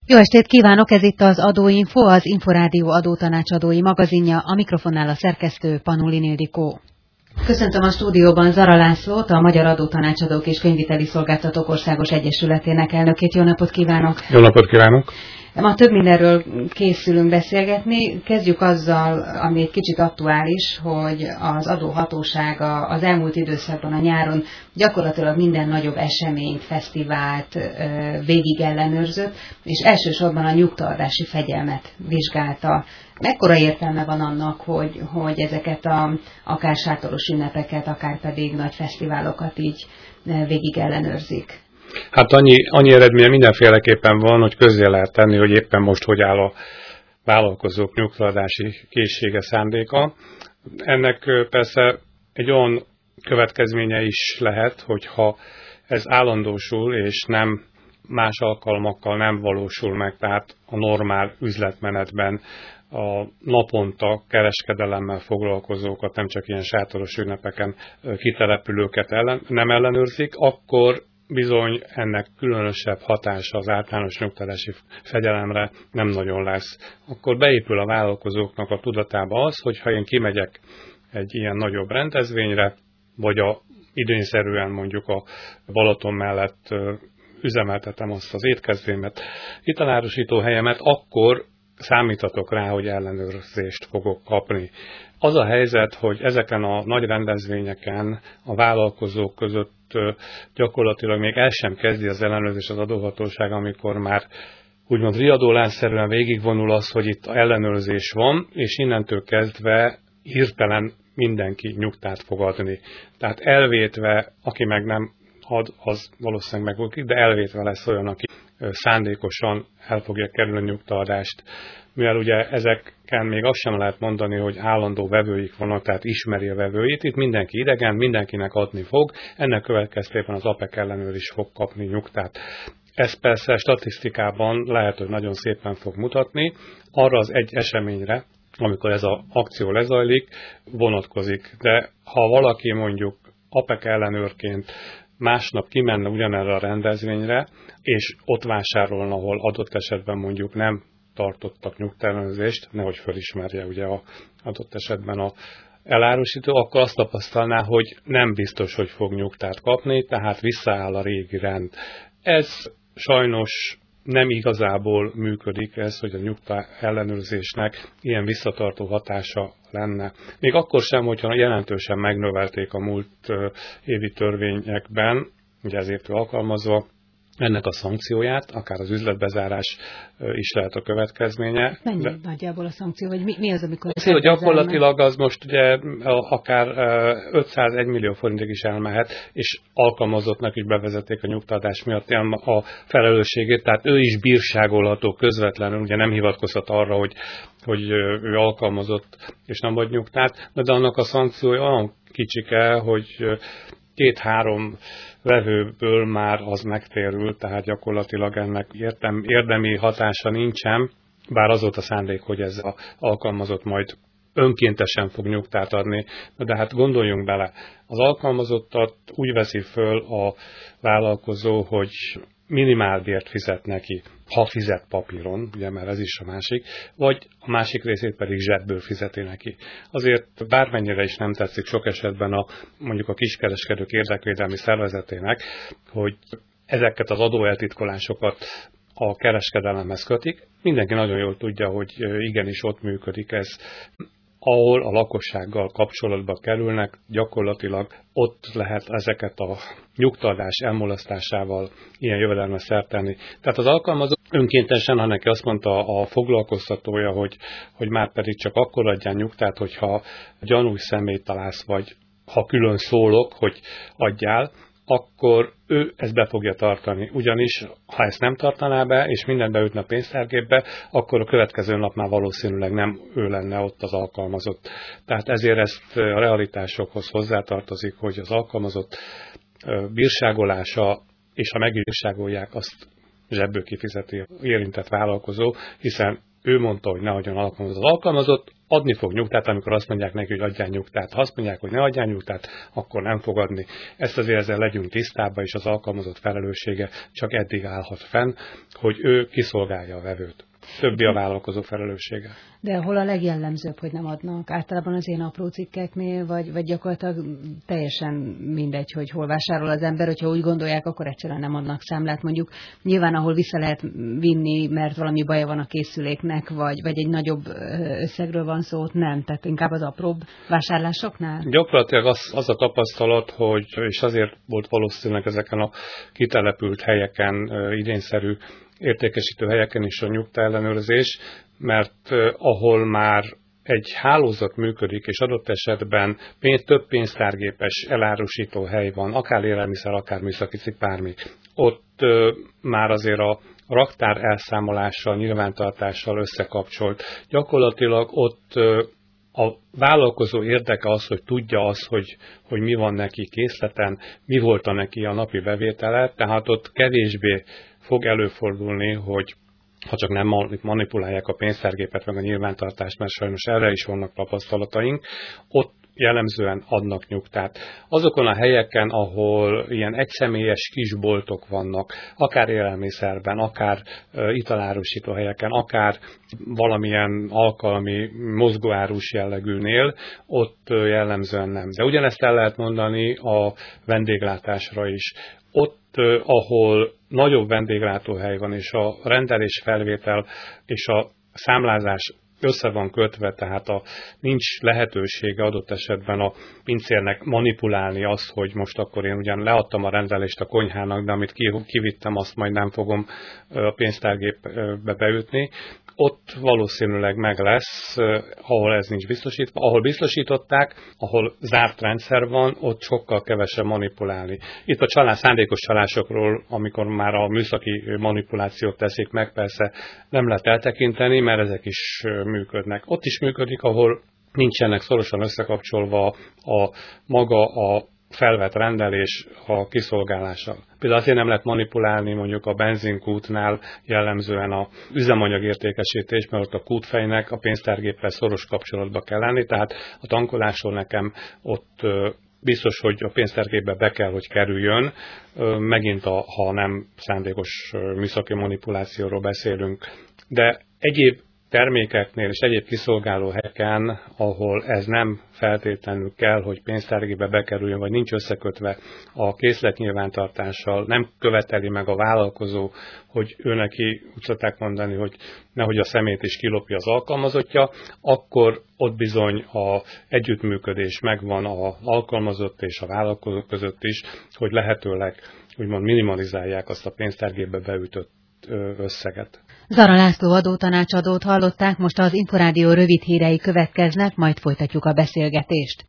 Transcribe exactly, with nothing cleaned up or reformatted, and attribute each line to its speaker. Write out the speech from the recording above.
Speaker 1: Jó estét kívánok, ez itt az Adóinfo, az Inforádió adótanácsadói magazinja, a mikrofonnál a szerkesztő Panulin Ildikó. Köszöntöm a stúdióban Zara Lászlót, a Magyar Adótanácsadók és Könyvviteli Szolgáltatók Országos Egyesületének elnökét. Jó napot kívánok!
Speaker 2: Jó napot kívánok!
Speaker 1: Ma több mindenről készülünk beszélgetni. Kezdjük azzal, ami egy kicsit aktuális, hogy az adóhatóság az elmúlt időszakban, a nyáron gyakorlatilag minden nagyobb eseményt, fesztivált végig ellenőrzött, és elsősorban a nyugtatási fegyelmet vizsgálta. Mekkora értelme van annak, hogy, hogy ezeket a, akár sátoros ünnepeket, akár pedig nagy fesztiválokat így végig ellenőrzik?
Speaker 2: Hát annyi, annyi eredménye mindenféleképpen van, hogy közzé lehet tenni, hogy éppen most hogy áll a vállalkozók nyugtatási készsége, szándéka. Ennek persze egy olyan következménye is lehet, hogyha ez állandósul, és nem más alkalmakkal nem valósul meg, tehát a normál üzletmenetben a naponta kereskedelemmel foglalkozókat, nem csak ilyen sátoros ünnepeken kitelepülőket ellen, nem ellenőrzik, akkor bizony ennek különösebb hatása az általános nyugtatási fegyelemre nem nagyon lesz. Akkor beépül a vállalkozóknak a tudatába az, hogy ha én kimegyek egy ilyen nagyobb rendezvényre, vagy a idényszerűen mondjuk a Balaton mellett üzemeltetem azt az étkezdémet, italárusító helyemet, akkor számíthatok rá, hogy ellenőrzést fogok kapni. Az a helyzet, hogy ezeken a nagy rendezvényeken a vállalkozók között gyakorlatilag még el sem kezdi az ellenőrzés az adóhatóság, amikor már úgymond riadólánszerűen végigvonul az, hogy itt ellenőrzés van, és innentől kezdve hirtelen mindenki nyugtát fog adni. Tehát elvétve, aki meg nem ad, az valószínűleg megbukik, de elvétve lesz olyan, aki szándékosan el fogja kerülni a nyugtaadást. Mivel ugye ezeken még azt sem lehet mondani, hogy állandó vevőik vannak, tehát ismeri a vevőit, itt mindenki idegen, mindenkinek adni fog, ennek következtében az APEC ellenőr is fog kapni nyugtát. Ez persze statisztikában lehet, hogy nagyon szépen fog mutatni, arra az egy eseményre, amikor ez az akció lezajlik, vonatkozik. De ha valaki mondjuk APEC ellenőrként másnap kimenne ugyanerre a rendezvényre, és ott vásárolna, ahol adott esetben mondjuk nem tartottak nyugtaellenőrzést, nehogy fölismerje ugye a adott esetben a elárusító, akkor azt tapasztalná, hogy nem biztos, hogy fog nyugtát kapni, tehát visszaáll a régi rend. Ez sajnos nem igazából működik ez, hogy a nyugta ellenőrzésnek ilyen visszatartó hatása lenne. Még akkor sem, hogyha jelentősen megnövelték a múlt évi törvényekben, ugye ezért alkalmazva, ennek a szankcióját, akár az üzletbezárás is lehet a következménye.
Speaker 1: Mennyi de nagyjából a szankció, vagy mi, mi az, amikor...
Speaker 2: A szankció gyakorlatilag az most ugye akár ötszázegy millió forintig is elmehet, és alkalmazottnak is bevezették a nyugtaadás miatt a felelősségét, tehát ő is bírságolható közvetlenül, ugye nem hivatkozhat arra, hogy, hogy ő alkalmazott és nem ad nyugtát, de annak a szankciója olyan kicsike, hogy két-három vevőből már az megtérül, tehát gyakorlatilag ennek értem, érdemi hatása nincsen, bár az volt a szándék, hogy ez a alkalmazott majd önkéntesen fog nyugtát adni. De hát gondoljunk bele, az alkalmazottat úgy veszi föl a vállalkozó, hogy minimálbért fizet neki, ha fizet papíron, ugye mert ez is a másik, vagy a másik részét pedig zsebből fizeti neki. Azért bármennyire is nem tetszik sok esetben a, mondjuk a kiskereskedők érdekvédelmi szervezetének, hogy ezeket az adóeltitkolásokat a kereskedelemhez kötik. Mindenki nagyon jól tudja, hogy igenis ott működik ez, ahol a lakossággal kapcsolatba kerülnek, gyakorlatilag ott lehet ezeket a nyugtaadás elmulasztásával ilyen jövedelme szert tenni. Tehát az alkalmazó önkéntesen, ha neki azt mondta a foglalkoztatója, hogy, hogy már pedig csak akkor adjál nyugtát, hogyha gyanús személyt találsz, vagy ha külön szólok, hogy adjál, akkor ő ezt be fogja tartani. Ugyanis, ha ezt nem tartaná be, és mindent beütne a pénztárgépbe, akkor a következő nap már valószínűleg nem ő lenne ott az alkalmazott. Tehát ezért ezt a realitásokhoz hozzátartozik, hogy az alkalmazott bírságolása, és ha megbírságolják, azt zsebből kifizeti érintett vállalkozó, hiszen ő mondta, hogy ne hagyjon alkalmazott. Az alkalmazott adni fog nyugtát, amikor azt mondják neki, hogy adjál nyugtát. Ha azt mondják, hogy ne adjál nyugtát, akkor nem fog adni. Ezt azért ezzel legyünk tisztában, és az alkalmazott felelőssége csak eddig állhat fenn, hogy ő kiszolgálja a vevőt. Többi a vállalkozó felelőssége.
Speaker 1: De hol a legjellemzőbb, hogy nem adnak? Általában az ilyen apró cikkeknél, vagy, vagy gyakorlatilag teljesen mindegy, hogy hol vásárol az ember, hogyha úgy gondolják, akkor egyszerűen nem adnak számlát. Mondjuk nyilván, ahol vissza lehet vinni, mert valami baja van a készüléknek, vagy, vagy egy nagyobb összegről van szó, nem. Tehát inkább az apróbb vásárlásoknál?
Speaker 2: Gyakorlatilag az, az a tapasztalat, hogy, és azért volt valószínűleg ezeken a kitelepült helyeken idényszerű értékesítő helyeken is a nyugtaellenőrzés, mert eh, ahol már egy hálózat működik, és adott esetben pénz, több pénztárgépes elárusító hely van, akár élelmiszer, akár műszaki cikk, bármi, ott eh, már azért a raktár elszámolással, nyilvántartással összekapcsolt. Gyakorlatilag ott eh, a vállalkozó érdeke az, hogy tudja azt, hogy, hogy mi van neki készleten, mi volt a neki a napi bevétele, tehát ott kevésbé fog előfordulni, hogy ha csak nem manipulálják a pénztárgépet, meg a nyilvántartást, mert sajnos erre is vannak tapasztalataink, ott jellemzően adnak nyugtát. Azokon a helyeken, ahol ilyen egyszemélyes kisboltok vannak, akár élelmiszerben, akár uh, italárusító helyeken, akár valamilyen alkalmi mozgóárus jellegűnél, ott uh, jellemzően nem. De ugyanezt el lehet mondani a vendéglátásra is. Ott, uh, ahol nagyobb vendéglátóhely van, és a rendelés felvétel és a számlázás össze van kötve, tehát a, nincs lehetősége adott esetben a pincérnek manipulálni azt, hogy most akkor én ugyan leadtam a rendelést a konyhának, de amit kivittem, azt majd nem fogom a pénztárgépbe beütni. Ott valószínűleg meg lesz, ahol ez nincs biztosítva. Ahol biztosították, ahol zárt rendszer van, ott sokkal kevesebb manipulálni. Itt a csalás, szándékos csalásokról, amikor már a műszaki manipulációt teszik meg, persze nem lehet eltekinteni, mert ezek is működnek. Ott is működik, ahol nincsenek szorosan összekapcsolva a maga a felvett rendelés a kiszolgálással. Például azért nem lehet manipulálni mondjuk a benzinkútnál jellemzően a üzemanyag értékesítés, mert ott a kútfejnek a pénztárgéppel szoros kapcsolatba kell lenni, tehát a tankolásról nekem ott biztos, hogy a pénztárgépbe be kell, hogy kerüljön, megint a, ha nem szándékos műszaki manipulációról beszélünk. De egyéb termékeknél és egyéb kiszolgáló helyeken, ahol ez nem feltétlenül kell, hogy pénztárgébe bekerüljön, vagy nincs összekötve a készletnyilvántartással, nem követeli meg a vállalkozó, hogy ő neki, úgy szokták mondani, hogy nehogy a szemét is kilopja az alkalmazottja, akkor ott bizony az együttműködés megvan az alkalmazott és a vállalkozó között is, hogy lehetőleg úgymond minimalizálják azt a pénztárgépbe beütött összeget.
Speaker 1: Zara László adótanácsadót hallották, most az Inforádió rövid hírei következnek, majd folytatjuk a beszélgetést.